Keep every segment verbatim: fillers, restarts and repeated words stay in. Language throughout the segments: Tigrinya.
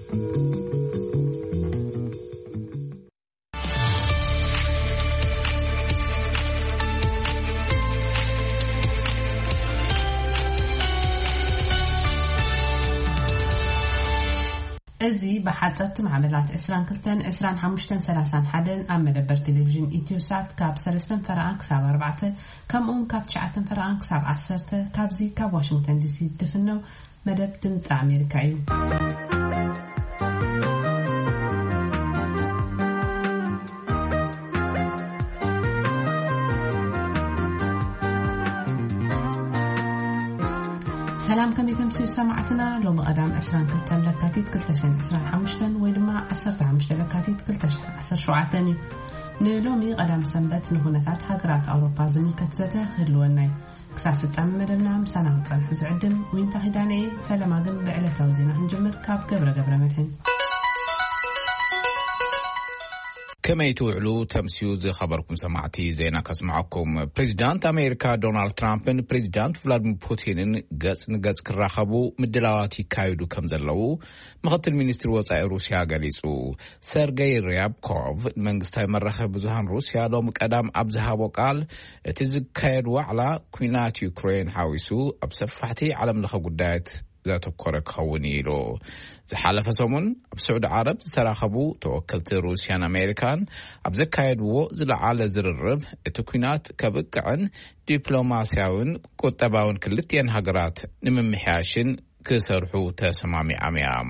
أزي بحثت معاملات إسران كلتن إسران حمشتن سلاسان حدن أم مدبر تلفزيون إتيوسات كاب سرستن فرانك ساب أربعة كم أم كاب شعتن فرانك ساب عشرة كاب زي كاب واشنطن دي سي دفنو مدب تمتع أمريكايو سلام كم يتمسوا سمعتنا لو مقدام أسران كلتن لكاتيت كلتشن أسران حمشتن ويلما عسرت حمشتن لكاتيت كلتشن عسر شوعتني نلومي قدام سنبت نهونتات هاجرات أوروبا زمي كتزته خلونا كسافت عم مدمنا مسانا تصنح وزعدم وين تهداني فلما قل بعلة توزينا هنجمر كاب قبرة قبرة مدهن كما يتوعلو تمسيوز خبركم سمعتي زينا كسمعكم بريزيدانت أمريكا دونالد ترامب بريزيدانت فلاديمير بوتين قص نقص كراخبو مدلواتي كايدو كمزلو مخطل مينستر وصاي روسيا قاليسو سيرغي ريابكوف منغستاي مرخ بزهان روسيا لو مقدام ابزهابو قال تزكايد وعلا كوينات يوكرين حاويسو ابسفحتي علم لخ قدايت ذات كورك خونيلو زحالف سومن بسعود عرب سراخبو توكلت روسيان أمريكان أبزكايدو زلعال زررب اتوكينات كبقعن دبلوماسياون قطباون كلتين هاجرات نممحاشن كسرحو تسمامي عميام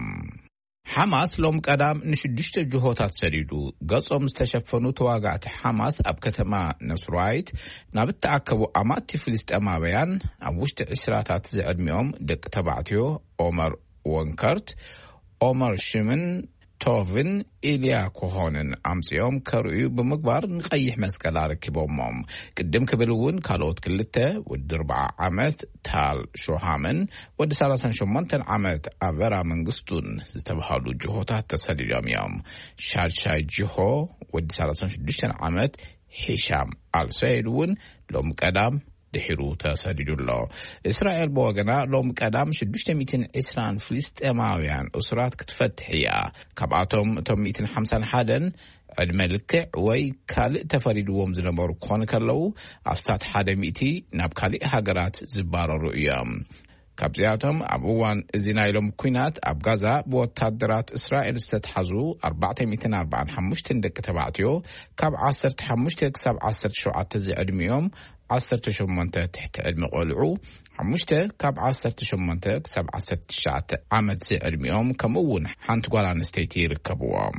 حماس لوم قدام نشدشت جهوتات سريدو قصهم استشفنو تواقعت حماس اب كتما نصرايت نابت تعكبو امات فلسط امابيان ابوشت عسراتات زعدميهم دق تبعتيو عمر وانكرت عمر شمن توفن إليا كوهونن أمسيوم كرؤيو بمقبار نقيح مسكالا ركبومم قدم كبلون كالوت كلته ودربع عمت تال شوهامن ود سالسان شمانتن عمت أبرا منقستون زتبهالو جهوتات تساليليوم يوم شاد شاي جهو ود سالسان شدشتن عمت هشام السيدون لوم قدام دحيرو تسديد الله إسرائيل بوغنا لوم قدام شدشت ميتين إسران فلسطيناويان أسرات كتفتحيا كبعتهم توم ميتين حمسان حدن الملك وي كالئ تفريدوهم زنبارو كون كالو أستات حدا ميتي ناب كالئ هاجرات زبار الرؤيام كابزياتهم أبوان زينايلهم كوينات أب غزة بوتادرات إسرائيل استتحزو أربعة ميتين أربعة حمشتن دك تبعتيو كاب عصر تحمشتك ساب عصر شوعات تزي أدميوم عصر تشمنت تحت علم قلعو حمشته كاب عصر تشمنت ساب عصر تشعت عمد زي أدميوم كمون حانت قولان استيتي ركبوام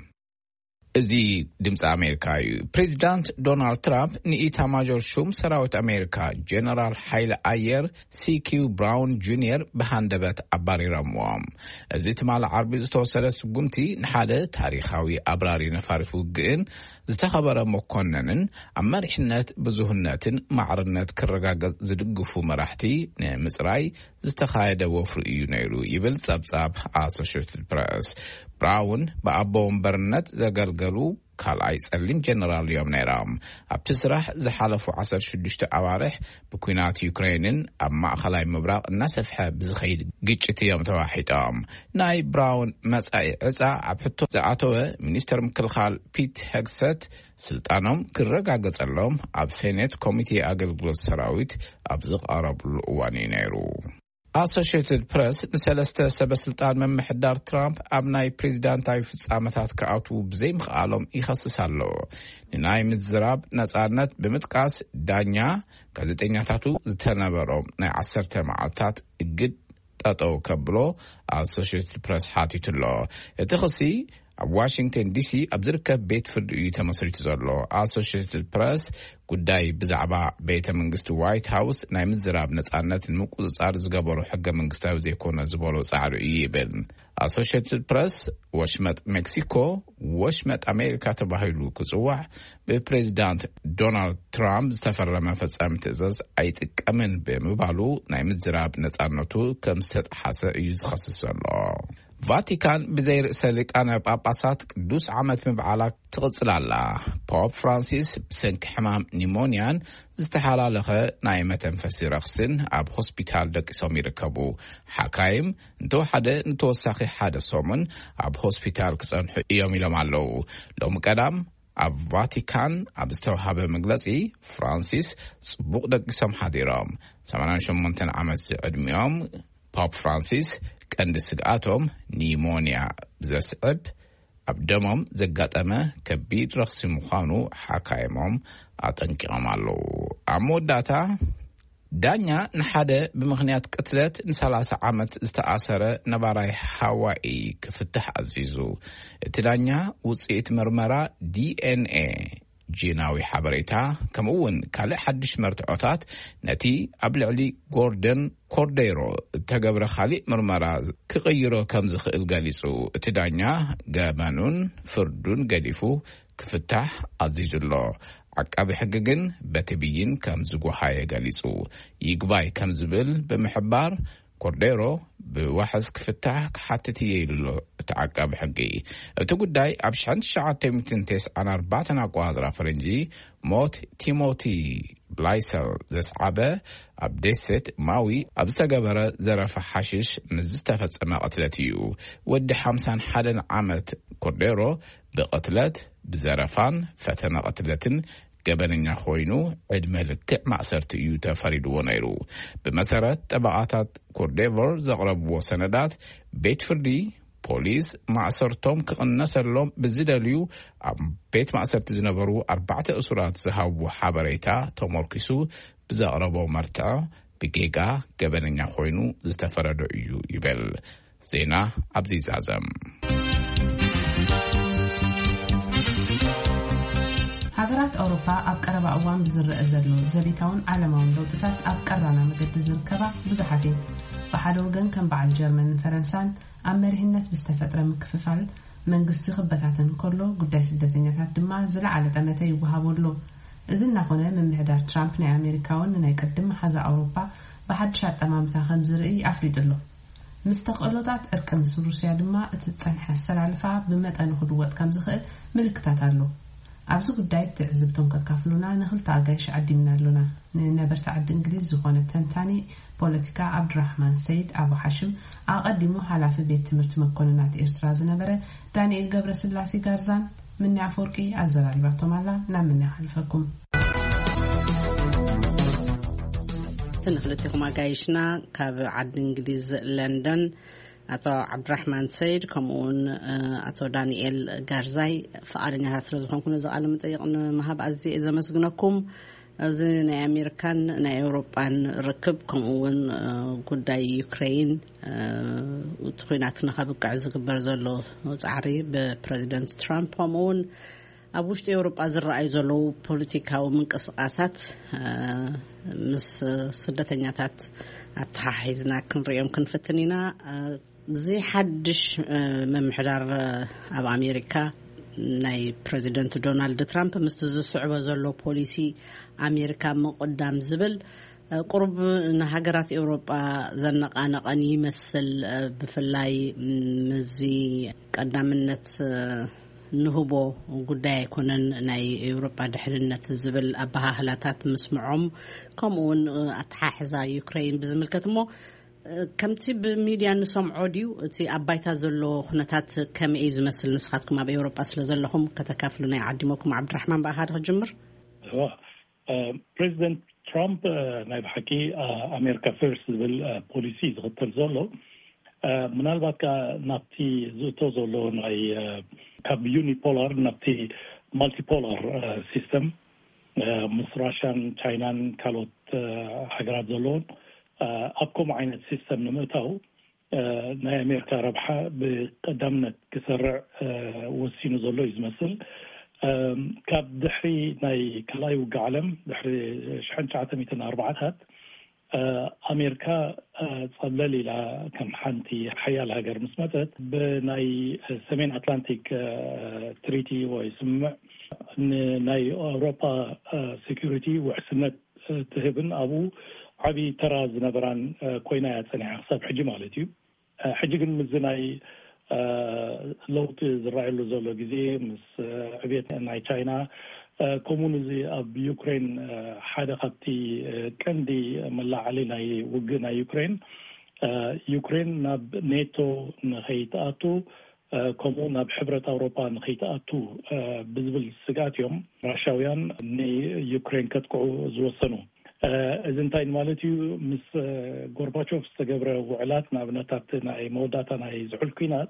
زي دمس أمريكا بريزيدانت دونالد ترامب نئتا ماجور شوم سراوت أمريكا جنرال حيل آير سي كيو براون جونيور بهاندبت أباري رموام زي تمال عربي زتوصل سقمتي نحادة تاريخاوي أبراري نفارف وقين زتخبر مكوننن أما رحنات بزهنات معرنات كرقاق زدقفو مراحتي نمسراي زتخايدة وفر يونيرو يبل سابساب أسوشيتد بريس براون بأبوهم برنت زقلقلو كالعيس اللين جنرال يوم نيرام ابتسرح زحالفو عصر شدشت أوارح بكوينات يوكرينين أما خلاي مبراق النسفحة بزخيد قيتشتي يوم تواحيتام ناي براون مسعي عزا عبحطو زعاتوه منيستر مكالخال بيت هكست سلطانهم كرقا قصلهم اب سينات كوميتي أقلقلو السراويت ابزغ أراب الأواني نيرو Associated Press نسلسته سبب سلطان من محدار ترامب أبناي بريزيدانتاي في السامتات كأوتو بزي مخالهم يخصصالو نناي متزراب نسارنت بمتقاس دانيا كازتينياتاتو زتنبروم ناي عصرت معاتات قد تاتو كبلو Associated Press حاتيتلو يتخصي واشنطن دي سي أبزركة بيت فردوية مصرية زرلو Associated Press قداي بزعبا بيت منغست وايت هاوس ناي متزراب نسارنت المقوض صار زقابرو حقا منغستاو زيكونا زبولو صارو إيبن Associated Press وشمت مكسيكو وشمت أمريكا تباهيلو كزوح ببريزيدانت دونالد ترامب استفرما فسام تزاز أيتك أمن بمبالو ناي متزراب نسارنتو كم ست حاسة يزخصص الله ቫቲካን ብዘይ ርእሰ ሊቃነ ጳጳሳት ቅዱስ ዓመት ምብዓላት ትቕጽላላ። ፖፕ ፍራንሲስ ብሰንኪ ሕማም ኒሞንያን ዝተሓላለኸ ናይ መተንፈሲ ረኽስን ኣብ ሆስፒታል ደቂሶም ይርከቡ። ሓካይም እንተወሓደ ንተወሳኺ ሓደ ሰሙን ኣብ ሆስፒታል ክጸንሑ እዮም ኢሎም ኣለዉ። ሎሚ ቀዳም ኣብ ቫቲካን ኣብ ዝተውሃበ መግለጺ ፍራንሲስ ጽቡቕ ደቂሶም ሓዲሮም ሰማንያ ሸሞንተ ዓመት ዕድሚኦም ፖፕ ፍራንሲስ ቀንዲ ስግኣቶም ኒሞንያ ብዘስዕብ ኣብ ደሞም ዘጋጠመ ከቢድ ረኽሲ ምዃኑ ሓካይሞም ኣጠንቂቖም ኣለዉ። ኣብ መወዳእታ ዳኛ ንሓደ ብምኽንያት ቅትለት ንሰላሳ ዓመት ዝተኣሰረ ነባራይ ሃዋኢ ክፍትሕ ኣዚዙ። እቲ ዳኛ ውፅኢት ምርመራ ዲኤንኤ ጂናዊ ሓበሬታ ከምኡውን ካልእ ሓድሽ መርትዖታት ነቲ ኣብ ልዕሊ ጎርደን ኮርዴሮ ተገብረ ካሊእ ምርመራ ክቕይሮ ከም ዝኽእል ገሊጹ። እቲ ዳኛ ገመኑን ፍርዱን ገዲፉ ክፍታሕ ኣዚዙሎ። ዓቃቢ ሕጊ ግን በቲ ብይን ከም ዝጓሃየ ገሊጹ። ይግባይ ከም ዝብል ብምሕባር ኮርዴሮ ብዋሕስ ክፍታሕ ክሓትት የይሉሎ እቲ ዓቃቢ ሕጊ። እቲ ጉዳይ ኣብ ሽሕን ትሽዓተ ሚእትን ትስዓን ኣርባዕተ ኣቆጻጽራ ፈረንጂ ሞት ቲሞቲ ብላይሰል ዘስዓበ ኣብ ደሴት ማዊ ኣብ ዝተገበረ ዘረፈ ሓሽሽ ምስ ዝተፈጸመ ቅትለት እዩ። ወዲ ሓምሳን ሓደን ዓመት ኮርዴሮ ብቅትለት ብዘረፋን ፈተና ቅትለትን ገበነኛ ኮይኑ ዕድመ ልክዕ ማእሰርቲ እዩ ተፈሪድዎ ነይሩ። ብመሰረት ጠበቃታት ኮርዴቨር ዘቕረብዎ ሰነዳት ቤት ፍርዲ ፖሊስ ማእሰርቶም ክቕነሰሎም ብዝደልዩ ኣብ ቤት ማእሰርቲ ዝነበሩ ኣርባዕተ እሱራት ዝሃብዎ ሓበሬታ ተመርኪሱ ብዘቕረቦ መርትዖ ብጌጋ ገበነኛ ኮይኑ ዝተፈረደ እዩ ይብል ዜና ኣብዚ ዛዘም። ሃገራት ኣውሮፓ ኣብ ቀረባ እዋን ብዝረአ ዘሎ ዘቢታውን ዓለማውን ለውጥታት ኣብ ቀራና መገዲ ዝርከባ ብዙሓት እየን። ብሓደ ወገን ከም በዓል ጀርመንን ፈረንሳን ኣብ መሪሕነት ብዝተፈጥረ ምክፍፋል መንግስቲ ክበታተን ከሎ ጉዳይ ስደተኛታት ድማ ዝለዓለ ጠመተ ይወሃበሉ። እዚ እናኾነ ምምሕዳር ትራምፕ ናይ ኣሜሪካውን ናይ ቀድሞ ሓዛ ኣውሮፓ ብሓድሽ ኣጠማምታ ከም ዝርኢ ኣፍሊጡሎ። ምስ ተቕሎታት ዕርቂ ምስ ሩስያ ድማ እቲ ጸንሐ ኣሰላልፋ ብመጠኑ ክድወጥ ከም ዝኽእል ምልክታት ኣሎ። ኣብዚ ጉዳይ ትዕዝብቶም ከካፍሉና ንኽልተ ኣጋይሽ ዓዲምና ኣለና። ንነበርቲ ዓዲ እንግሊዝ ዝኾነ ተንታኒ ፖለቲካ ዓብድራሕማን ሰይድ ኣቡ ሓሽም ኣቐዲሙ ሓላፊ ቤት ትምህርቲ መኮንናት ኤርትራ ዝነበረ ዳንኤል ገብረስላሴ ጋርዛን ምንያ አፈወርቂ ኣዘራሪባቶም ኣላ። ናብ ምንያ ሓልፈኩም ተንኽልትኩም ኣጋይሽና ካብ ዓዲ እንግሊዝ ለንደን አቶ ዓብድራሕማን ሰይድ ከምኡን አቶ ዳንኤል ጋርዛይ ፈቃደኛታት ስለዝኾንኩም ዘቃለ መጠይቅን መሃብ ኣዝየ ዘመስግነኩም። እዚ ናይ ኣሜሪካን ናይ ኤውሮጳን ርክብ ከምኡን ጉዳይ ዩክሬን ትኹናት ንኸብቅዕ ዝግበር ዘሎ ጻዕሪ ብፕሬዚደንት ትራምፕ ከምኡን ኣብ ውሽጢ ኤውሮጳ ዝረኣዩ ዘለዉ ፖለቲካዊ ምንቅስቃሳት ምስ ስደተኛታት ኣተሓሒዝና ክንሪኦም ክንፍትን ኢና። زي حدش ممحدار أب أمريكا ناي بريزيدنت دونالد ترامب مستزد صعوبة زلو بوليسي أمريكا مقدام زبل قرب نهاجرات أوروبا زنق أنا قني مثل بفلاي مزي قدام النت نهبو قداي كونن ناي أوروبا دحلنت الزبل أبها هلاتات مسمعهم كمون أتحاحزا يوكرين بزمل كتمو كمتي بميديا نسمع عوديو تي أبايتا زلو خناتات كم إيز مثل نسخاتكم أب أوروبا أصل زلهم كتكافلنا يعدمكم عبد الرحمن بأحد الجمر. هو بريزيدنت ترامب نايب حكي أمريكا فيرست بالبوليسي غطر زلو من الباك نبتي زوتو زلو ناي كاب يوني بولار نبتي مالتي بولار سيستم مصراشان تشاينان كالوت حجرات زلون أبكم عين السيستم نمتاو ناي أمريكا ربحة بقدمنا كسرع وسينو زلو يزمثل كاب دحري ناي كلاي وقعلم دحري شحن شعاتة ميتين أربعة هات أمريكا صدللي لا كم حنتي حياة الهجر مسمتت بناي سمين أتلانتيك تريتي ويسمع ناي أوروبا سيكوريتي وحسنت تهبن أبو عبي تراز نبران كوينا يتسنع حساب حجي مالتيو حجي قن مزناي ለውጥ ዝራዕሉ ዘሎ ግዜ ምስ ዕብየት ናይ ቻይና ኮሙኒዚ ኣብ ዩክሬን ሓደ ካብቲ ቀንዲ መላዓሊ ናይ ውግእ ናይ ዩክሬን ዩክሬን ናብ ኔቶ ንኸይተኣቱ ከምኡ ናብ ሕብረት ኣውሮፓ ንኸይተኣቱ ብዝብል ስጋት እዮም ራሻውያን ንዩክሬን ከጥቅዑ ዝወሰኑ እዚ እንታይ ማለት እዩ ምስ ጎርባቾቭ ዝተገብረ ውዕላት ንኣብነታት ናይ መወዳእታ ናይ ዝሑል ኩናት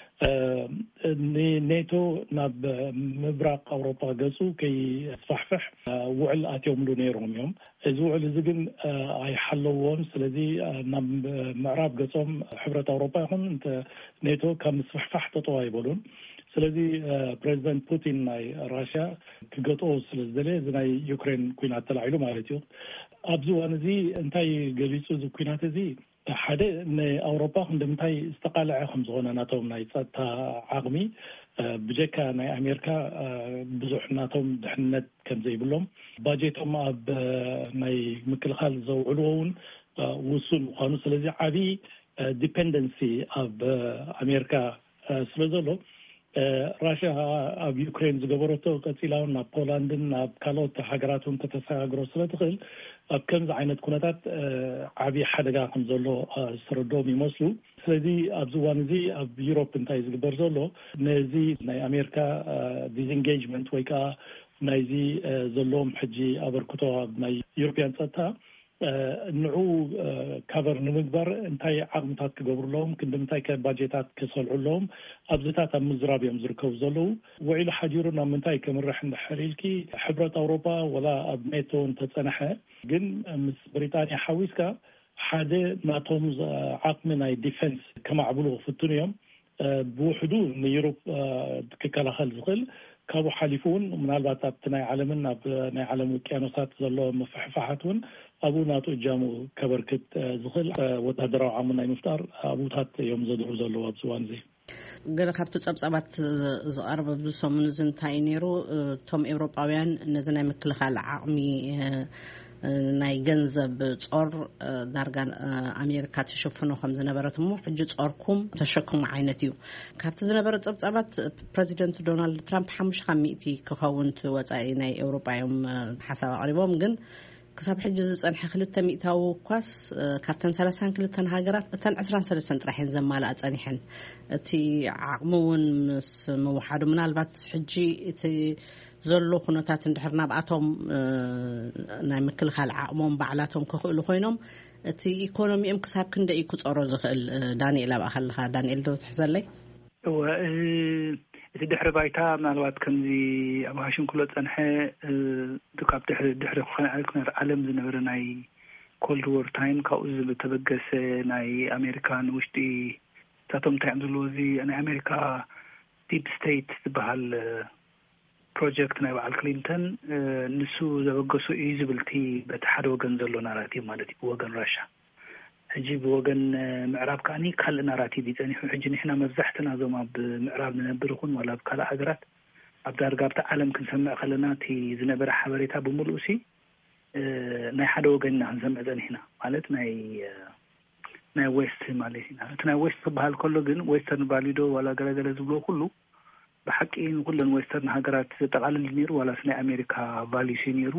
ኔቶ ናብ ምብራቅ ኣውሮፓ ገፁ ከይስፋሕፍሕ ውዕል ኣትዮምሉ ነይሮም እዮም እዚ ውዕል እዚ ግን ኣይሓለዎም ስለዚ ናብ ምዕራብ ገፆም ሕብረት ኣውሮፓ ይኹን ኔቶ ካብ ምስፋሕፋሕ ተጠዋ ይበሉን ስለዚ ፕሬዚደንት ፑቲን ናይ ራሽያ ክገጥኦ ስለዝደለ እዚ ናይ ዩክሬን ኩናት ተላዒሉ ማለት እዩ ኣብዚ እዋን እዚ እንታይ ገሊፁ እዚ ኩናት እዚ ሓደ ንኣውሮፓ እንደምንታይ ዝተቃልዐ ከም ዝኾነ ናቶም ናይ ፀጥታ ዓቕሚ ብጀካ ናይ ኣሜሪካ ብዙሕ ናቶም ድሕንነት ከም ዘይብሎም ባጀቶም ኣብ ናይ ምክልኻል ዘውዕልዎ እውን ውሱን ምዃኑ ስለዚ ዓብይ ዲፔንደንሲ ኣብ ኣሜሪካ ስለ ዘሎ ራሽያ ኣብ ዩክሬን ዝገበረቶ ቀፂላውን ናብ ፖላንድን ናብ ካልኦት ሃገራትን ከተሰጋግሮ ስለትኽእል ኣብ ከምዚ ዓይነት ኩነታት ዓብይ ሓደጋ ከም ዘሎ ዝተረድኦም ይመስሉ ስለዚ ኣብዚ እዋን እዚ ኣብ ዩሮፕ እንታይ ዝግበር ዘሎ ነዚ ናይ ኣሜሪካ ዲስኢንጌጅመንት ወይ ከዓ ናይዚ ዘለዎም ሕጂ ኣበርክቶ ናይ ዩሮፕያን ፀጥታ ንዑ ካቨር ንምግባር እንታይ ዓቕምታት ክገብሩሎም ክንድምታይ ከባጀታት ክሰልዑሎም ኣብዝታት ኣብ ምዝራብ እዮም ዝርከቡ ዘለው ውዒሉ ሓዲሩ ናብ ምንታይ ከምርሕ እንድሕሪልኪ ሕብረት ኣውሮፓ ወላ ኣብ ኔቶ እንተፀንሐ ግን ምስ ብሪጣንያ ሓዊስካ ሓደ ናቶም ዓቕሚ ናይ ዲፌንስ ከማዕብሉ ክፍትኑ እዮም ብውሕዱ ንዩሮፕ ክከላኸል ዝኽእል ካብኡ ሓሊፉ እውን ምናልባት ኣብቲ ናይ ዓለምን ኣብ ናይ ዓለም ውቅያኖሳት ዘሎ መፍሕፋሓት እውን ኣብኡ ናቱ እጃሙ ከበርክት ዝኽእል ወታደራዊ ዓቕሚ ናይ ምፍጣር ኣብኡታት እዮም ዘድዑ ዘለዉ ኣብዚ እዋን እዚ ገለ ካብቲ ፀብፃባት ዝቐርበ ኣብዚ ሰሙን እዚ እንታይ ነይሩ እቶም ኤውሮጳውያን ነዚ ናይ ምክልኻል ዓቕሚ ናይ ገንዘብ ጾር ዳርጋ ኣሜሪካ ተሸፍኖ ከም ዝነበረት እሞ ሕጂ ጾርኩም ተሸክሙ ዓይነት እዩ ካብቲ ዝነበረ ፀብፃባት ፕሬዚደንት ዶናልድ ትራምፕ ሓሙሽተ ካብ ሚእቲ ክኸውን ወፃኢ ናይ ኤውሮጳዮም ሓሳብ ኣቕሪቦም ግን ክሳብ ሕጂ ዝፀንሐ ክልተ ሚእታዊ ኳስ ካብተን ሰላሳን ክልተን ሃገራት እተን ዕስራን ሰለስተን ጥራሕን ዘማልኣ ፀኒሐን እቲ ዓቕሚ እውን ምስ ምውሓዱ ምናልባት ሕጂ እቲ ዘሎ ኩነታት እንድሕር ናብኣቶም ናይ ምክልኻል ዓቕሞም ባዕላቶም ክኽእሉ ኮይኖም እቲ ኢኮኖሚኦም ክሳብ ክንደይ ክፀሮ ዝኽእል ዳንኤል ኣብ ኣኸልኻ ዳንኤል ዶ ትሕዘለይ እቲ ድሕሪ ባይታ ምናልባት ከምዚ ኣብ ዋሽንግተን ፀንሐ ካብ ድሕሪ ድሕሪ ኩነታት ዓለም ዝነበረ ናይ ኮልድ ዎር ታይም ካብኡ ዝተበገሰ ናይ ኣሜሪካን ውሽጢ ታቶም እንታይ እዮም ዘለዎ እዚ ናይ ኣሜሪካ ዲፕ ስቴት ዝበሃል ፕሮጀክት ናይ በዓል ክሊንተን ንሱ ዘበገሱ እዩ ዝብልቲ በቲ ሓደ ወገን ዘሎ ናራቲቭ ማለት እዩ ብወገን ራሻ ሕጂ ብወገን ምዕራብ ከዓኒ ካልእ ናራቲቭ ይፀኒሑ ሕጂ ንሕና መብዛሕትና ዞም ኣብ ምዕራብ ንነብር ይኹን ወላ ኣብ ካልእ ሃገራት ኣብ ዳርጋ ኣብቲ ዓለም ክንሰምዕ ከለና እቲ ዝነበረ ሓበሬታ ብምሉእ ሲ ናይ ሓደ ወገን ኢና ክንሰምዕ ፀኒሕና ማለት ናይ ናይ ዌስት ማለት ኢና እቲ ናይ ዌስት ክበሃል ከሎ ግን ዌስተርን ቫሊዶ ወላ ገለገለ ዝብሎ ኩሉ ብሓቂ ኩለን ዌስተርን ሃገራት ዘጠቃልል ነይሩ ዋላስ ናይ ኣሜሪካ ቫሊዩ ነይሩ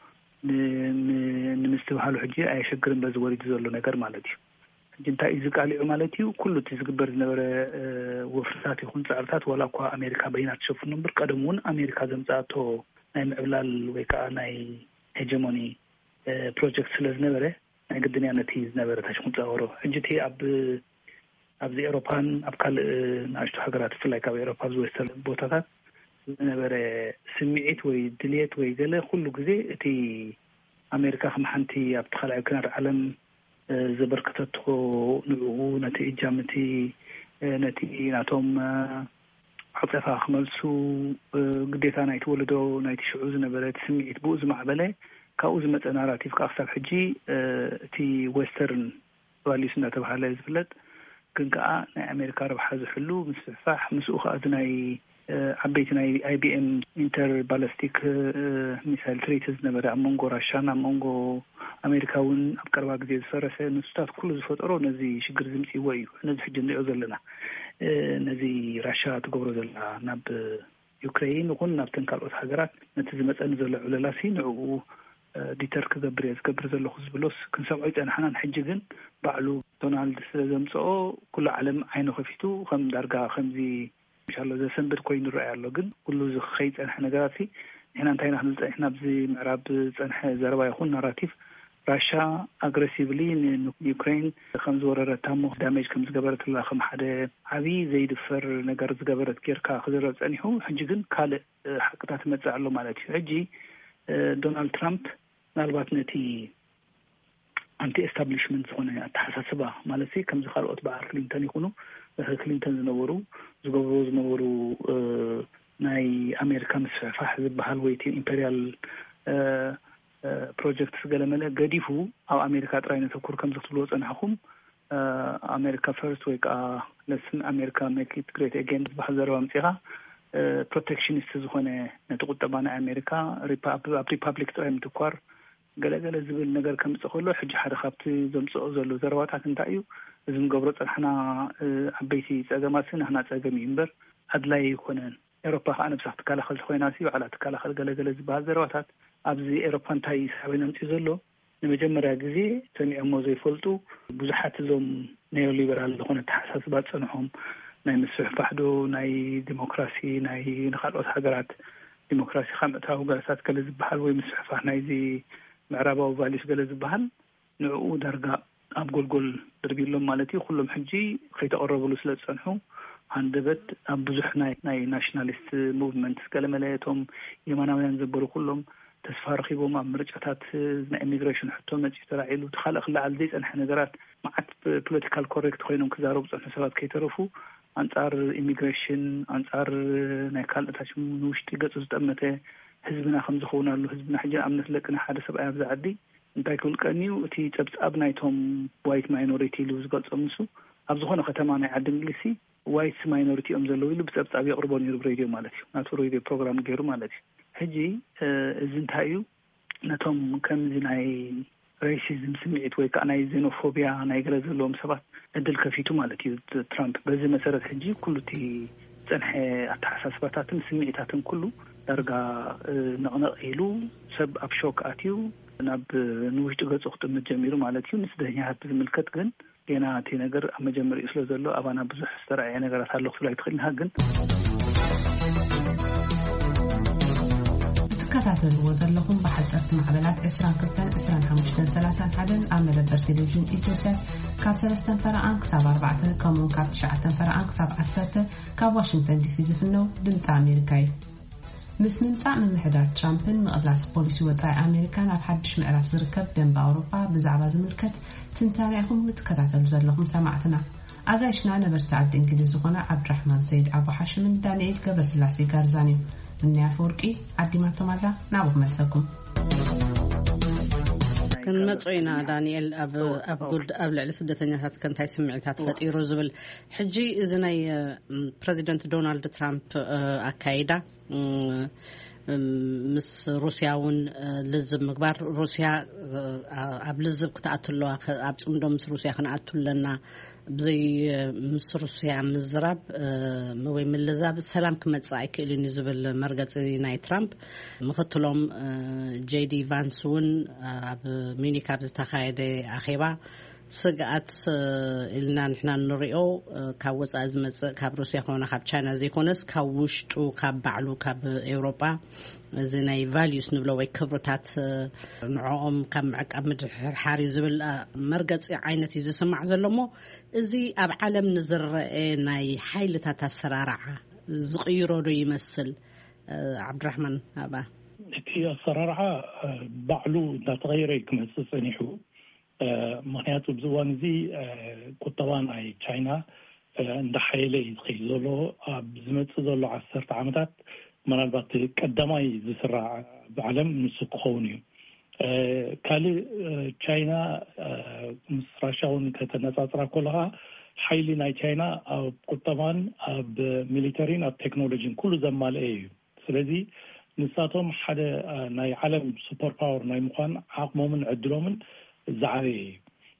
ንምስትብሃሉ ሕጂ ኣይሸግርን በዚ ወሪዱ ዘሎ ነገር ማለት እዩ ሕጂ እንታይ እዩ ዝቃሊዑ ማለት እዩ ኩሉ እቲ ዝግበር ዝነበረ ወፍርታት ይኹን ፃዕርታት ዋላ እኳ ኣሜሪካ በይና ትሸፍኑ እምበር ቀደም እውን ኣሜሪካ ዘምፃኣቶ ናይ ምዕብላል ወይ ከዓ ናይ ሄጀሞኒ ፕሮጀክት ስለ ዝነበረ ናይ ግድንያ ነቲ ዝነበረ ተሽሙፃ ወሮ ሕጂ እቲ ኣብ ኣብዚ ኤውሮፓን ኣብ ካልእ ንኣሽቱ ሃገራት ብፍላይ ካብ ኤውሮፓ ዝወሰለ ቦታታት ዝነበረ ስምዒት ወይ ድልየት ወይ ገለ ኩሉ ግዜ እቲ ኣሜሪካ ከም ሓንቲ ኣብቲ ካልኣይ ኩናት ዓለም ዘበርከተቶ ንዕኡ ነቲ እጃምቲ ነቲ ናቶም ዓፀፋ ክመልሱ ግዴታ ናይቲ ወለዶ ናይቲ ሽዑ ዝነበረ ስምዒት ብኡ ዝማዕበለ ካብኡ ዝመፀ ናራቲቭ ከዓ ክሳብ ሕጂ እቲ ዌስተርን ቫሊዩስ እናተባሃለ ዝፍለጥ ግን ከዓ ናይ ኣሜሪካ ረብሓ ዝሕሉ ምስ ፍሕፋሕ ምስኡ ከዓ እዚ ናይ ዓበይቲ ናይ ኣይ ቢ ኤም ኢንተር ባላስቲክ ሚሳይል ትሬት ዝነበረ ኣብ መንጎ ራሻን ኣብ መንጎ ኣሜሪካ እውን ኣብ ቀረባ ግዜ ዝፈረሰ ንስታት ኩሉ ዝፈጠሮ ነዚ ሽግር ዝምፅይዎ እዩ ነዚ ሕጂ ንሪኦ ዘለና ነዚ ራሻ ትገብሮ ዘላ ናብ ዩክሬን ይኹን ናብ ተንካልኦት ሃገራት ነቲ ዝመፀን ዘሎ ዕለላሲ ንዕኡ ዲተር ክገብር ዝገብር ዘለኹ ዝብሎስ ክንሰምዖ ይፀናሕና ሕጂ ግን ባዕሉ ዶናልድ ስለዘምፅኦ ኩሉ ዓለም ዓይኑ ከፊቱ ከም ዳርጋ ከምዚ ኢንሻአላህ ዘሰንብት ኮይኑ ይረኣይ ኣሎ ግን ኩሉ ዝኸይ ፀንሕ ነገራት ሲ ንሕና እንታይ ኢና ክንብል ፀኒሕና ብዚ ምዕራብ ፀንሐ ዘረባ ይኹን ናራቲቭ ራሻ አግሬሲቭሊ ዩክሬን ከም ዝወረረታ ሞ ዳሜጅ ከም ዝገበረት ላ ከም ሓደ ዓብይ ዘይድፈር ነገር ዝገበረት ጌርካ ክዝረብ ፀኒሑ ሕጂ ግን ካልእ ሓቅታት መፅእ ኣሎ ማለት እዩ ሕጂ ዶናልድ ትራምፕ ምናልባት ነቲ አንቲ ኤስታብሊሽመንት ዝኾነ አተሓሳስባ ማለት ሲ ከም ዝካልኦት በዓል ክሊንተን ይኹኑ ክሊንተን ዝነበሩ ዝገብሩ ዝነበሩ ናይ አሜሪካ ምስፋሕ ዝበሃል ወይቲ ኢምፔሪያል ፕሮጀክት ስገለመለ ገዲፉ ኣብ አሜሪካ ጥራይ ነተኩር ከም ዝክትብልዎ ፀናሕኩም አሜሪካ ፈርስት ወይ ከዓ ለስን አሜሪካ ሜክ ኢት ግሬት አጌን ዝበሃል ዘረባ ምፅኻ ፕሮቴክሽኒስት ዝኾነ ነቲ ቁጠባ ናይ አሜሪካ ሪፓብሊክ ጥራይ ምትኳር ገለገለ ዝብል ነገር ከምፅእ ከሎ ሕጂ ሓደ ካብቲ ዘምፅኦ ዘሎ ዘረባታት እንታይ እዩ እዚ ንገብሮ ፀናሕና ዓበይቲ ፀገማት ንሕና ፀገም እዩ እምበር ኣድላይ ይኮነን ኤሮፓ ከዓ ነብሳ ክትከላኸል ኮይና ሲ ባዕላ ትከላኸል ገለገለ ዝበሃል ዘረባታት ኣብዚ ኤሮፓ እንታይ ሳበይ ነምፅኡ ዘሎ ንመጀመርያ ግዜ ሰሚዖሞ ዘይፈልጡ ብዙሓት እዞም ኔዮ ሊበራል ዝኾነ ተሓሳስባ ፀንሖም ናይ ምስፍሕፋሕዶ ናይ ዲሞክራሲ ናይ ንካልኦት ሃገራት ዲሞክራሲ ከምእታዊ ገለሳት ገለ ዝበሃል ወይ ምስፍሕፋሕ ናይዚ ምዕራባዊ ቫሊስ ገለ ዝበሃል ንዕኡ ዳርጋ ኣብ ጎልጎል ድርቢሎም ማለት እዩ ኩሎም ሕጂ ከይተቀረብሉ ስለ ዝፀንሑ ሃንደበት ኣብ ብዙሕ ናይ ናይ ናሽናሊስት ሙቭመንት ገለመለቶም የማናውያን ዘበሩ ኩሎም ተስፋ ረኺቦም ኣብ ምርጫታት ናይ ኢሚግሬሽን ሕቶ መፅኡ ተራዒሉ ተኻልእ ክላዓል ዘይፀንሐ ነገራት ማዓት ፖለቲካል ኮሬክት ኮይኖም ክዛረቡ ፀንሑ ሰባት ከይተረፉ አንጻር ኢሚግሬሽን አንጻር ናይ ካልእታች ንውሽጢ ገፁ ዝጠመተ ህዝብና ከም ዝኸውናሉ ህዝብና ሕጂ ኣምነት ለቅና ሓደ ሰብኣይ ኣብ ዝዓዲ እንታይ ክብል ቀኒዩ እቲ ፀብፃብ ናይቶም ዋይት ማይኖሪቲ ኢሉ ዝገልፆም ንሱ ኣብ ዝኾነ ከተማ ናይ ዓዲ እንግሊሲ ዋይት ማይኖሪቲ እዮም ዘለዉ ኢሉ ብፀብፃብ የቕርቦ ነይሩ ብሬድዮ ማለት እዩ ናቱ ሬድዮ ፕሮግራም ገይሩ ማለት እዩ ሕጂ እዚ እንታይ እዩ ነቶም ከምዚ ናይ ሬሲዝም ስምዒት ወይ ከዓ ናይ ዜኖፎቢያ ናይ ገለ ዘለዎም ሰባት እድል ከፊቱ ማለት እዩ ትራምፕ በዚ መሰረት ሕጂ ኩሉ እቲ ፀንሐ አተሓሳስባታትን ስምዒታትን ኩሉ ዳርጋ ነቕነቕ ኢሉ ሰብ ኣብ ሾክ ኣትዩ ናብ ንውሽጢ ገፁ ክጥምት ጀሚሩ ማለት እዩ ንስደኛታት ብዝምልከት ግን ገና እቲ ነገር ኣብ መጀመሪኡ ስለ ዘሎ ኣባና ብዙሕ ዝተረኣየ ነገራት ኣሎ ክትብላ ይትኽእልና ግን تكتاتلوا ዘለኹም ብሓፀርቲ ማዕበላት عشرين كلتن عشرين خمسة ثلاثين واحد ኣብ መደበር ቴሌቪዥን ኢትዮሳት ካብ ሰለስተ ፈረቓን ክሳብ ኣርባዕተ ከምኡውን ካብ ትሽዓተ ፈረቓን ክሳብ ዓሰርተ ካብ ዋሽንግተን ዲሲ ዝፍነው ድምፂ ኣሜሪካ እዩ ምስ ምንጻእ ምምሕዳር ትራምፕን ምቕላስ ፖሊሲ ወጻኢ ኣሜሪካ ናብ ሓድሽ ምዕራፍ ዝርከብ ደንብ ኣውሮፓ ብዛዕባ ዝምልከት ትንታነይኹም ትከታተሉ ዘለኹም ሰማዕትና ኣጋይሽና ነበርቲ ዓዲ እንግሊዝ ዝኾነ ዓብድራሕማን ሰይድ ኣቡ ሓሽምን ዳንኤል ገብረስላሴ ጋርዛኒ من يافوركي عدي ما تمالا نعوف مسكم كن مصينا دانيال اب اب قلت قبل على سدتنيات كنت سمعتات فطيرو زبل حجي اذني بريزيدنت دونالد ترامب اكايدا مس روسياون لزم مغبار روسيا اب لزب كتاتلو اب صمدو مس روسيا خناتلنا بزي مس روسيا مزراب موي ملزاب سلام كمصاي كيلين زبل مرغصي ناي ترامب مفتلوم جي دي فانسون اب ميني كابز تخايده اخيبا سقات إلنا نحنا نريو كوز أزمة كاب روسيا كنا كاب تشاينا زي كونس كوشتو كاب بعلو كاب أوروبا زيناي فاليوس نبلوي كبرتات نعوم كم عقب مدح حاري زبل مرقص عينتي زي سمع زلمو زي أب عالم نزر ناي حيلة تسرارعة زغيرو دو يمثل عبد الرحمن أبا هي السرارعة بعلو نتغيري كمسس نحو ምክንያቱ ብዝዋን እዚ ቁጠባን ናይ ቻይና እንዳሓይለ ይኽእል ዘሎ ኣብ ዝመፅእ ዘሎ ዓሰርተ ዓመታት ምናልባት ቀዳማይ ዝስራዕ ብዓለም ንሱ ክኸውን እዩ ካልእ ቻይና ምስ ራሽያውን ከተነፃፅራ ከለኻ ሓይሊ ናይ ቻይና ኣብ ቁጠባን ኣብ ሚሊተሪን ኣብ ቴክኖሎጂን ኩሉ ዘማልአ እዩ ስለዚ ንሳቶም ሓደ ናይ ዓለም ሱፐር ፓወር ናይ ምዃን ዓቕሞምን ዕድሎምን زعري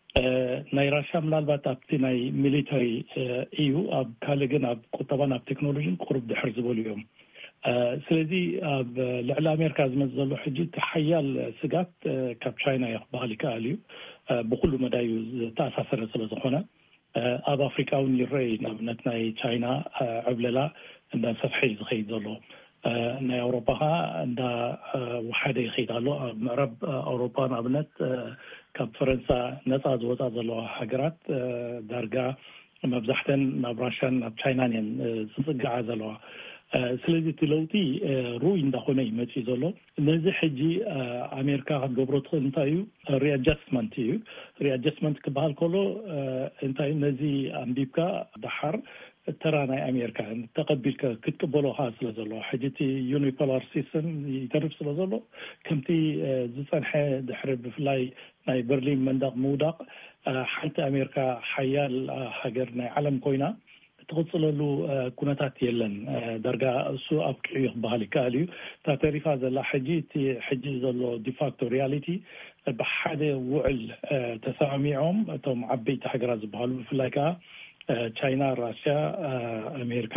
ናይ ራሻ ምናልባት ኣብቲ ናይ ሚሊታሪ እዩ ኣብ ካልእ ግን ኣብ ቁጠባን ኣብ ቴክኖሎጂን ቁርብ ድሕር ዝበሉ እዮም ስለዚ ኣብ ልዕሊ ኣሜሪካ ዝመጽ ዘሎ ሕጂ ተሓያል ስጋት ካብ ቻይና ይኽበሃል ይከኣል እዩ ብኩሉ መዳዩ ዝተኣሳሰረ ስለ ዝኾነ ኣብ ኣፍሪካ እውን ይረአይ ንኣብነት ናይ ቻይና ዕብለላ እንዳሰፍሐ ዝኸይድ ዘሎ ናይ ኣውሮፓ እንዳ ወሓደ ይኸይድ ኣሎ ኣብ ምዕራብ ኣውሮፓ ንኣብነት ካብ ፈረንሳ ነፃ ዝወፃ ዘለዋ ሃገራት ዳርጋ መብዛሕተን ናብ ራሽያን ናብ ቻይናን እየን ዝፅግዓ ዘለዋ ስለዚ እቲ ለውጢ ሩይ እንዳኾነ ይመፅእ ዘሎ ነዚ ሕጂ ኣሜሪካ ክትገብሮ ትኽእል እንታይ እዩ ሪኣጀስትመንት እዩ ሪኣጀስትመንት ክበሃል ከሎ እንታይ ነዚ ኣንቢብካ ድሓር ተራ ናይ ኣሜሪካ ተቐቢልካ ክትቅበሎኻ ስለ ዘሎ ሕጂ እቲ ዩኒፖላር ሲስተም ይተርፍ ስለ ዘሎ ከምቲ ዝፀንሐ ድሕሪ ብፍላይ ናይ በርሊን መንደቕ ምውዳቕ ሓንቲ ኣሜሪካ ሓያል ሃገር ናይ ዓለም ኮይና ትቕፅለሉ ኩነታት የለን ዳርጋ እሱ ኣብቅዑ ይኽበሃል ይከኣል እዩ እታ ተሪፋ ዘላ ሕጂ እቲ ሕጂ ዘሎ ዲፋክቶ ሪያሊቲ ብሓደ ውዕል ተሰሚዖም እቶም ዓበይቲ ሃገራት ዝበሃሉ ብፍላይ ከዓ ቻይና ራሽያ ኣሜሪካ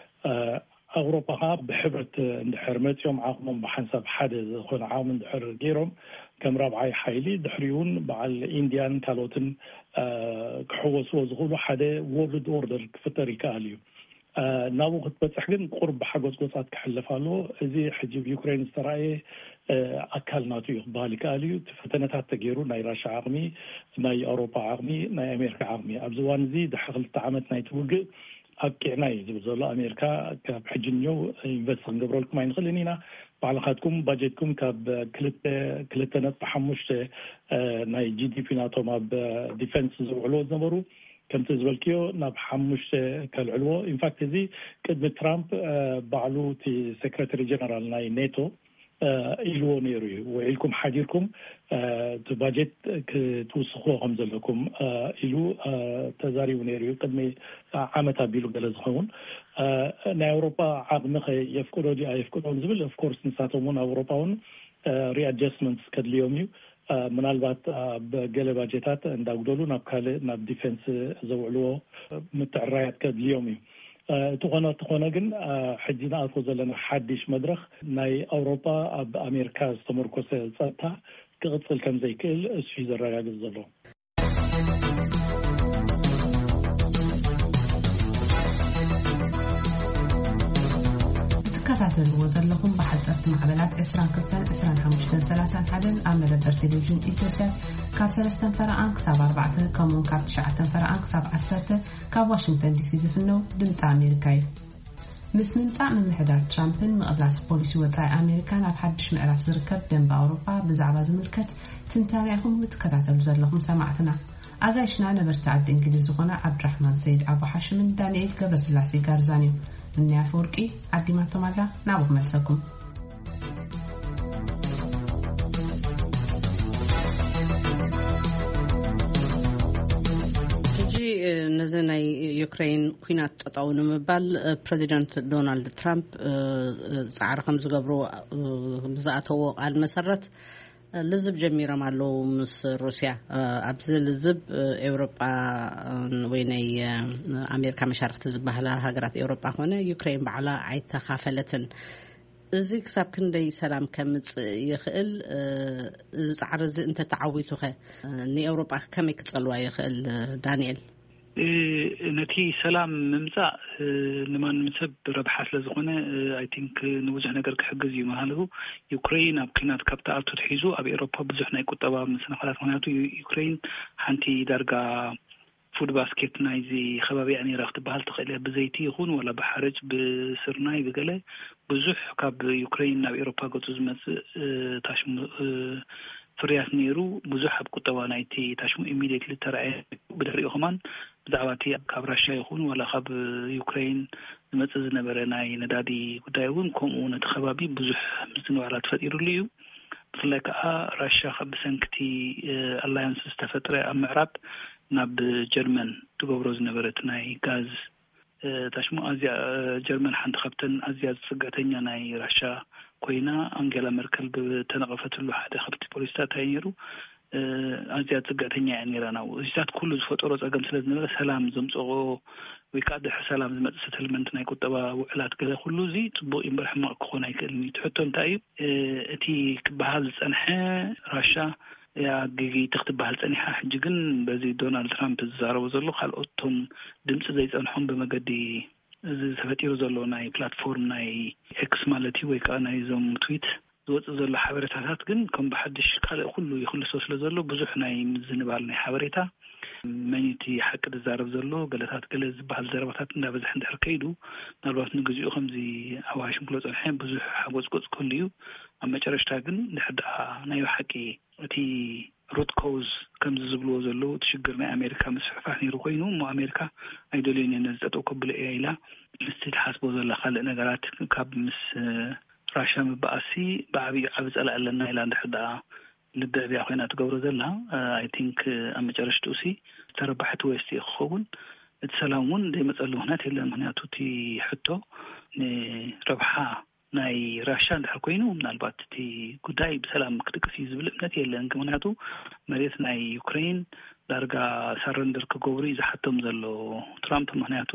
ኣውሮፓ ብሕብረት እንድሕር መፅኦም ዓቕሞም ብሓንሳብ ሓደ ዝኾነ ዓቕሚ እንድሕር ገይሮም ከም ራብዓይ ሓይሊ ድሕሪውን በዓል ኢንድያን ካልኦትን ክሕወስዎ ዝኽእሉ ሓደ ወርልድ ኦርደር ክፍጠር ይከኣል እዩ ናብኡ ክትበፅሕ ግን ቁርብ ሓጎስጎፃት ክሕልፍ ኣሎ እዚ ሕጂ ዩክሬን ዝተረኣየ ኣካል ናቱ እዩ ክበሃል ይከኣል እዩ እቲ ፈተነታት ተገይሩ ናይ ራሻ ዓቕሚ ናይ ኣውሮፓ ዓቕሚ ናይ ኣሜሪካ ዓቕሚ ኣብዚ እዋን እዚ ድሕሪ ክልተ ዓመት ናይ ትውግእ ኣብቂዕና እዩ ዝብል ዘሎ ኣሜሪካ ካብ ሕጂ እኒኦ ኢንቨስት ክንገብረልኩም ኣይንኽእልን ኢና ባዕልኻትኩም ባጀትኩም ካብ ክልተ ክልተ ነጥቢ ሓሙሽተ ናይ ጂዲፒ ናቶም ኣብ ዲፌንስ ዝውዕልዎ ዝነበሩ ከምቲ ዝበልክዮ ናብ ሓሙሽተ ከልዕልዎ ኢንፋክት እዚ ቅድሚ ትራምፕ ባዕሉ እቲ ሴክሬታሪ ጀነራል ናይ ኔቶ ኢልዎ ነይሩ እዩ ውዒልኩም ሓዲርኩም እቲ ባጀት ክትውስኽዎ ከም ዘለኩም ኢሉ ተዛሪቡ ነይሩ እዩ ቅድሚ ዓመት ኣቢሉ ገለ ዝኸውን ናይ ኣውሮፓ ዓቕሚ የፍቅዶ ዲ ኣይፍቅዶን ዝብል ኦፍኮርስ ንሳቶም እውን ኣውሮፓ እውን ሪኣጀስትመንት ከድልዮም እዩ ምናልባት በገለ ባጀታት እንዳጉደሉ ናብ ካልእ ናብ ዲፌንስ ዘውዕልዎ ምትዕራያት ከድልዮም እዩ ትኾነ ትኾነ ግን ሕጂ ንኣትዎ ዘለና ሓድሽ መድረኽ ናይ ኣውሮፓ ኣብ ኣሜሪካ ዝተመርኮሰ ፀጥታ ክቕፅል ከም ዘይክእል እሱ ዘረጋግፅ ዘሎ تكتاتلو ዘለኹም ብሓፀርቲ ማዕበላት عشرين كلتن عشرين خمسة ثلاثين واحد ኣብ መደበር ቴሌቪዥን ኢትዮስያት ካብ ሰለስተ ፈረቓን ክሳብ ኣርባዕተ ከምኡውን ካብ ትሽዓተ ፈረቓን ክሳብ ዓሰርተ ካብ ዋሽንግተን ዲሲ ዝፍነው ድምፂ ኣሜሪካ እዩ ምስ ምምፃእ ምምሕዳር ትራምፕን ምቕላስ ፖሊሲ ወፃኢ ኣሜሪካ ናብ ሓድሽ ምዕራፍ ዝርከብ ደንቢ ኣውሮፓ ብዛዕባ ዝምልከት ትንታነኢኹም እትከታተሉ ዘለኹም ሰማዕትና ኣጋይሽና ነበርቲ ዓዲ እንግሊዝ ዝኾነ ዓብድራሕማን ሰይድ ኣቡ ሓሽምን ዳንኤል ገብረስላሴ ጋርዛን እዩ من يافوركي عدي ما تمالا نعبو ملسكم تجي نزنا يوكرين كوينات تطاون مبال بريزيدنت دونالد ترامب سعر خمس قبرو بزاعته على المسرات لزب جميرة معلو مس روسيا أبزل لزب أوروبا ويني أمريكا مشاركة تزبها لها هجرات أوروبا هنا يوكرين بعلا عيتها خافلتن زيك ساب كندي سلام كمت يخل عرض أنت تعويته ني أوروبا كم يكتسلوا يخل دانيال ነቲ ሰላም ምምፃእ ንማን ምሰብ ረብሓት ለዝኾነ አይ ቲንክ ንብዙሕ ነገር ክሕግዝ እዩ ማለት ዩክሬን ኣብ ኩናት ካብታ ኣልቶ ትሒዙ ኣብ ኤውሮፓ ብዙሕ ናይ ቁጠባ መስነኻላት ምክንያቱ ዩክሬን ሓንቲ ዳርጋ ፉድ ባስኬት ናይዚ ከባቢ ኣኔ ረኽት ባህል ትኽእል ብዘይቲ ይኹን ወላ ብሓረጭ ብስርናይ ብገለ ብዙሕ ካብ ዩክሬን ናብ ኤውሮፓ ገፁ ዝመፅእ ታሽሙ ፍርያት ነይሩ ብዙሕ ኣብ ቁጠባ ናይቲ ታሽሙ ኢሚዲየትሊ ተራእየ ብድሕሪኡ ኸማን ብዛዕባቲ ካብ ራሽያ ይኹን ወላ ካብ ዩክሬን ዝመፅእ ዝነበረ ናይ ነዳዲ ጉዳይ እውን ከምኡ ነቲ ከባቢ ብዙሕ ምዝንባላት ተፈጢሩሉ እዩ ብፍላይ ከዓ ራሽያ ካብ ብሰንኪቲ ኣላያንስ ዝተፈጥረ ኣብ ምዕራብ ናብ ጀርመን ትገብሮ ዝነበረት ናይ ጋዝ ታሽሙ ኣዝያ ጀርመን ሓንቲ ካብተን ኣዝያ ዝፅገተኛ ናይ ራሽያ ኮይና አንጌላ መርከል በተነቀፈትሉ ሓደ ከብቲ ፖሊስታት አይነሩ ኣዝያ ጽጋተኛ ነይራና እዚታት ኩሉ ዝፈጠሮ ጸገም ስለ ዝነበረ ሰላም ዘምጽኦ ወይ ከዓ ድሕሪ ሰላም ዝመጽእ ሰትልመንት ናይ ቁጠባ ውዕላት ገለ ኩሉ እዚ ጽቡቕ ይምበር ሕማቕ ክኾን ኣይክእልን እዩ ትሕቶ እንታይ እዩ እቲ ክበሃል ዝጸንሐ ራሻ ያ ግጊ ትኽትበሃል ጸኒሓ ሕጂ ግን በዚ ዶናልድ ትራምፕ ዝዛረቡ ዘሎ ካልኦቶም ድምፂ ዘይጸንሖም ብመገዲ እዚ ተፈጢሩ ዘሎ ናይ ፕላትፎርም ናይ ኤክስ ማለት ወይ ከዓ ናይ ዞም ትዊት ዝወጽእ ዘሎ ሓበሬታታት ግን ከም ብሓድሽ ካልእ ኩሉ ይኽልሶ ስለ ዘሎ ብዙሕ ናይ ምዝንባል ናይ ሓበሬታ መኒቲ ሓቂ ዝዛረብ ዘሎ ገለታት ገለ ዝበሃል ዘረባታት እንዳበዝሕ እንድሕር ከይዱ ናልባት ንግዚኡ ከምዚ ኣዋሽን ክሎ ጸንሐ ብዙሕ ሓጎጽጎጽ ክህሉ እዩ ኣብ መጨረሽታ ግን ድሕዳ ናይ ሓቂ እቲ ሩት ኮዝ ከምዚ ዝብልዎ ዘለዉ ትሽግር ናይ ኣሜሪካ ምስሕፋሕ ነይሩ ኮይኑ እሞ ኣሜሪካ ኣይደልዩን ነዝጠጠው ከብሎ እያ ኢላ ምስቲ ትሓስቦ ዘላ ካልእ ነገራት ካብ ምስ ራሻ ምባእሲ ብዓብዪ ዓብ ጸላእ ኣለና ኢላ እንድሕዳ ልብዕብያ ኮይና ትገብሮ ዘላ ኣይ ቲንክ ኣብ መጨረሽቱ እሲ ዝተረባሕቲ ወስቲ ክኸውን እቲ ሰላም እውን ዘይመፀሉ ምክንያት የለን ምክንያቱ እቲ ሕቶ ንረብሓ ናይ ራሻ እንድሕር ኮይኑ ምናልባት እቲ ጉዳይ ብሰላም ክድቅስ እዩ ዝብል እምነት የለን ምክንያቱ መሬት ናይ ዩክሬን ዳርጋ ሰረንደር ክገብሩ እዩ ዝሓቶም ዘሎ ትራምፕ ምክንያቱ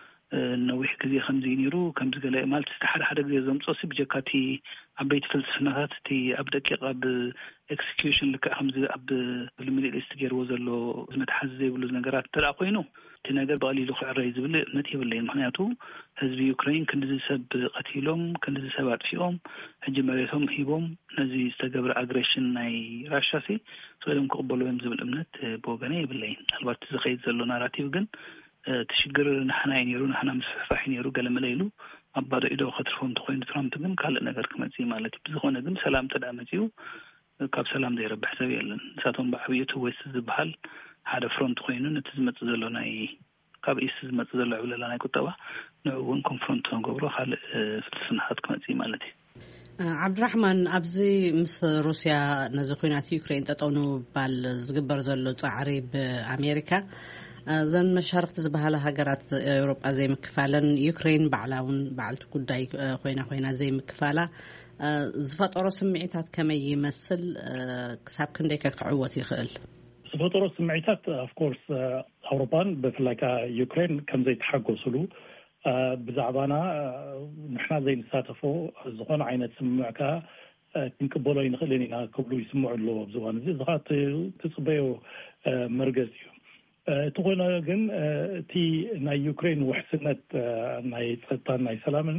ነዊሕ ግዜ ከምዚ ነይሩ ከምዚ ገለ ማለት ሓደ ሓደ ግዜ ዘምጾሲ ብጀካቲ ዓበይቲ ፍልስፍናታት እቲ ኣብ ደቂቕ ኣብ ኤክስኪዩሽን ልክዕ ከምዚ ኣብ ሚድል-ኢስት ገይርዎ ዘሎ ዝመትሓዝ ዘይብሉ ነገራት ተደኣ ኮይኑ እቲ ነገር ብቐሊሉ ክዕረይ ዝብል እምነት የብለይን ምክንያቱ ህዝቢ ዩክሬን ክንዲ ሰብ ቀቲሎም ክንዲ ሰብ ኣጥፊኦም ሕጂ መሬቶም ሂቦም ነዚ ዝተገብረ ኣግሬሽን ናይ ራሻሲ ስለኦም ክቕበሉ እዮም ዝብል እምነት ብወገነ የብለይን ምናልባት ዝኸይድ ዘሎ ናራቲቭ ግን ትሽግር ንሕና ነይሩ ንሕና ምስሕፋሕ ነይሩ ገለ መለይሉ ኣብ ባዶ ኢዶ ከትርፎም ተኮይኑ ትራምፕ ግን ካልእ ነገር ክመጽእ ማለት እዩ ብዝኾነ ግን ሰላም ተደኣ መጽኡ ካብ ሰላም ዘይረብሕ ሰብ የለን ንሳቶም ብዓብዪቱ ወይስ ዝበሃል ሓደ ፍሮንት ኮይኑ ነቲ ዝመጽእ ዘሎ ናይ ካብ ኢስ ዝመጽእ ዘሎ ዕብለላ ናይ ቁጠባ ንዕውን ኮንፍሮንት ንገብሮ ካልእ ፍልስፍናታት ክመጽእ ማለት እዩ ዓብድራሕማን ኣብዚ ምስ ሩስያ ነዚ ኩናት ዩክሬን ጠጠው ንምባል ዝግበር ዘሎ ጻዕሪ ብኣሜሪካ ዘን መሻርክቲ ዝበሃላ ሃገራት ኤውሮጳ ዘይምክፋለን ዩክሬን ባዕላውን ባዕልቲ ጉዳይ ኮይና ኮይና ዘይምክፋላ ዝፈጠሮ ስምዒታት ከመይ ይመስል ክሳብ ክንደይ ክዕወት ይኽእል ዝፈጠሮ ስምዒታት ኦፍ ኮርስ ኣውሮፓን ብፍላይ ከዓ ዩክሬን ከም ዘይተሓጎስሉ ብዛዕባና ንሕና ዘይንሳተፎ ዝኾነ ዓይነት ስምምዕ ከዓ ክንቅበሎ ይንኽእልን ኢና ክብሉ ይስምዑ ኣለዎ ኣብዚ እዋን እዚ እዚ ከዓ ትፅበዮ መርገዝ እዩ እቲ ኮይነ ግን እቲ ናይ ዩክሬን ውሕስነት ናይ ፀጥታን ናይ ሰላምን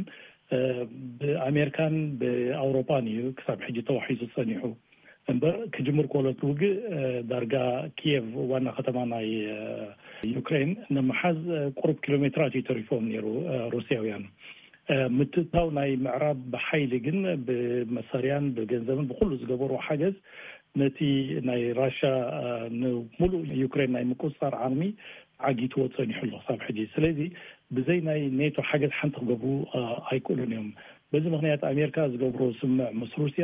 ብኣሜሪካን ብኣውሮፓን እዩ ክሳብ ሕጂ ተዋሒዙ ፀኒሑ እምበር ክጅምር ከሎት ውግእ ዳርጋ ኪየቭ ዋና ከተማ ናይ ዩክሬን ንምሓዝ ቁሩብ ኪሎ ሜትራት እዩ ተሪፎም ነይሩ ሩስያውያን ምትእታው ናይ ምዕራብ ብሓይሊ ግን ብመሳርያን ብገንዘብን ብኩሉ ዝገበሩ ሓገዝ ነቲ ናይ ራሻ ንሙሉእ ዩክሬን ናይ ምቁፅፃር ዓርሚ ዓጊትዎ ፀኒሑ ኣሎ ክሳብ ሕጂ ስለዚ ብዘይ ናይ ኔቶ ሓገዝ ሓንቲ ክገብሩ ኣይክእሉን እዮም በዚ ምክንያት ኣሜሪካ ዝገብሮ ስምዕ ምስ ሩስያ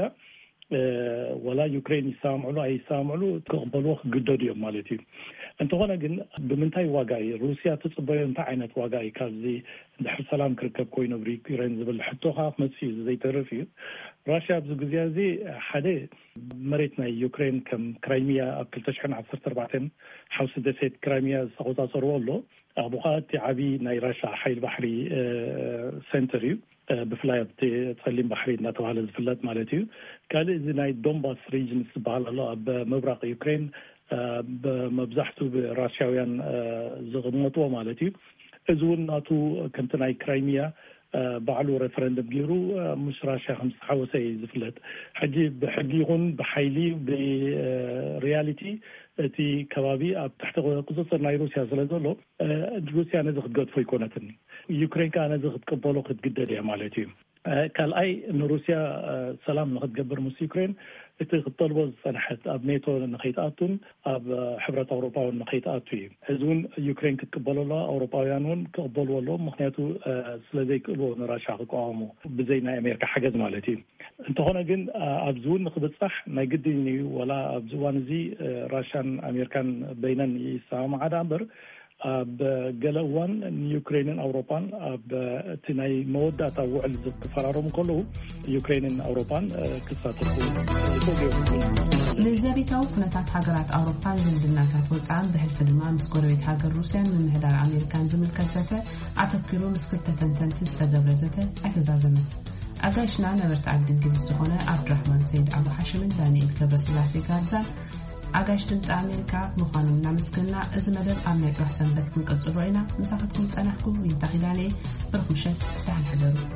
ወላ ዩክሬን ይሰማምዕሉ ኣይሰማምዕሉ ክቕበልዎ ክግደዱ እዮም ማለት እዩ እንተኾነ ግን ብምንታይ ዋጋ እዩ ሩስያ ትፅበዮ እንታይ ዓይነት ዋጋ እዩ ካብዚ እንድሕር ሰላም ክርከብ ኮይኑ ብዩክሬን ዝብል ሕቶ ከዓ ክመፅእ እዩ ዘይተርፍ እዩ ራሽያ ኣብዚ ግዜ እዚ ሓደ መሬት ናይ ዩክሬን ከም ክራይሚያ ኣብ ክልተ ሽሕን ዓሰርተ ኣርባዕተን ሓውሲ ደሴት ክራይሚያ ዝተቆፃፀርዎ ኣሎ ኣብኡ ከዓ እቲ ዓብዪ ናይ ራሻ ሓይል ባሕሪ ሴንተር እዩ ብፍላይ ኣብቲ ፀሊም ባሕሪ እናተባሃለ ዝፍለጥ ማለት እዩ ካልእ እዚ ናይ ዶንባስ ሪጅንስ ዝበሃል ኣሎ ኣብ ምብራቅ ዩክሬን ብመብዛሕትኡ ብራሽያውያን ዝቕመጥዎ ማለት እዩ እዚ እውን ናቱ ከምቲ ናይ ክራይሚያ ባዕሉ ሬፈረንደም ገይሩ ምስ ራሽያ ከም ዝተሓወሰ እዩ ዝፍለጥ ሕጂ ብሕጊ ይኹን ብሓይሊ ብሪያሊቲ እቲ ከባቢ ኣብ ትሕቲ ቁፅፅር ናይ ሩስያ ስለ ዘሎ ሩስያ ነዚ ክትገድፎ ይኮነትን ዩክሬን ከዓ ነዚ ክትቅበሎ ክትግደድ እያ ማለት እዩ ካልኣይ ንሩስያ ሰላም ንክትገብር ምስ ዩክሬን እቲ ክጠልቦ ዝፀንሐት ኣብ ኔቶ ንኸይትኣቱን ኣብ ሕብረት ኣውሮፓውን ንኸይትኣቱ እዩ እዚ እውን ዩክሬን ክትቅበሎ ኣለዋ ኣውሮፓውያን እውን ክቕበልዎ ኣለዎም ምክንያቱ ስለዘይክእልዎ ንራሻ ክቃወሙ ብዘይ ናይ ኣሜሪካ ሓገዝ ማለት እዩ እንተኾነ ግን ኣብዚ እውን ንክብፃሕ ናይ ግድን እዩ ወላ ኣብዚ እዋን እዚ ራሻን ኣሜሪካን በይነን ይሰማምዓ ዳ እምበር بجلوان يوكرين أوروبان بتناي مودة وعل تفرارهم كله يوكرين أوروبان كساتكو لزابيتاو كنتات حجرات أوروبان زندناتات وصعان بحلف دما مسكوريت حجر روسيا من مهدار أمريكان زمل كسته عتبكيرو مسكتة تنتنتس تقبرزته اعتزازمت أجاشنا نبرت عبد الجليل الزخونة عبد الرحمن سيد أبو حاشم دانيال كبرسلاسي كارزان أجاش دمت أمريكا مخانم نامسكنا إزمدر أمنيت وحسن بتكون قد صبعنا مسافتكم تنحكم وينتقلاني برخمشة تحن حدرو